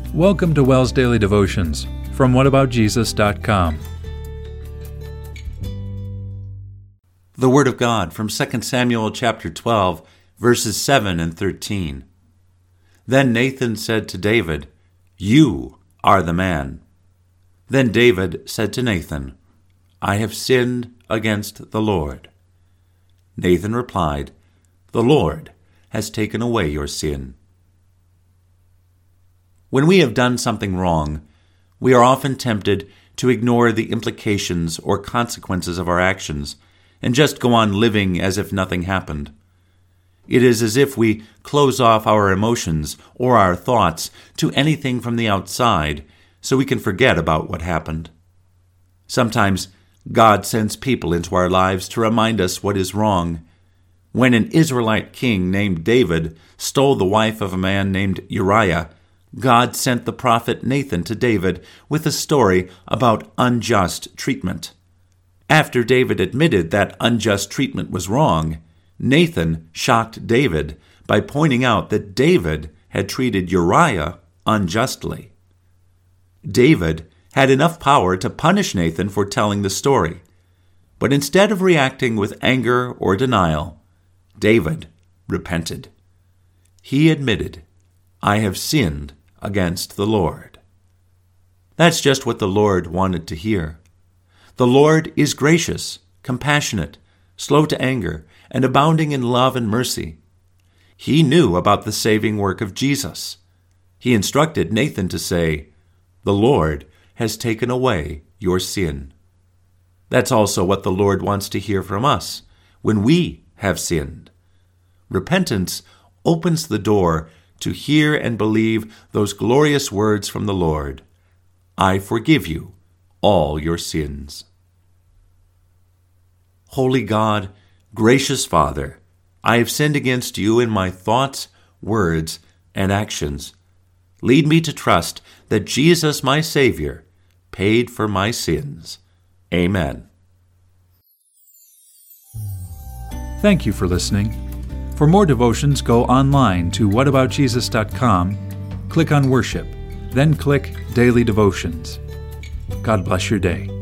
Welcome to WELS Daily Devotions from whataboutjesus.com. The Word of God from 2 Samuel chapter 12, verses 7 and 13. Then Nathan said to David, "You are the man." Then David said to Nathan, "I have sinned against the Lord." Nathan replied, "The Lord has taken away your sin." When we have done something wrong, we are often tempted to ignore the implications or consequences of our actions and just go on living as if nothing happened. It is as if we close off our emotions or our thoughts to anything from the outside so we can forget about what happened. Sometimes God sends people into our lives to remind us what is wrong. When an Israelite king named David stole the wife of a man named Uriah, God sent the prophet Nathan to David with a story about unjust treatment. After David admitted that unjust treatment was wrong, Nathan shocked David by pointing out that David had treated Uriah unjustly. David had enough power to punish Nathan for telling the story, but instead of reacting with anger or denial, David repented. He admitted, "I have sinned against the Lord." That's just what the Lord wanted to hear. The Lord is gracious, compassionate, slow to anger, and abounding in love and mercy. He knew about the saving work of Jesus. He instructed Nathan to say, "The Lord has taken away your sin." That's also what the Lord wants to hear from us when we have sinned. Repentance opens the door to hear and believe those glorious words from the Lord, "I forgive you all your sins." Holy God, gracious Father, I have sinned against you in my thoughts, words, and actions. Lead me to trust that Jesus, my Savior, paid for my sins. Amen. Thank you for listening. For more devotions, go online to whataboutjesus.com, click on Worship, then click Daily Devotions. God bless your day.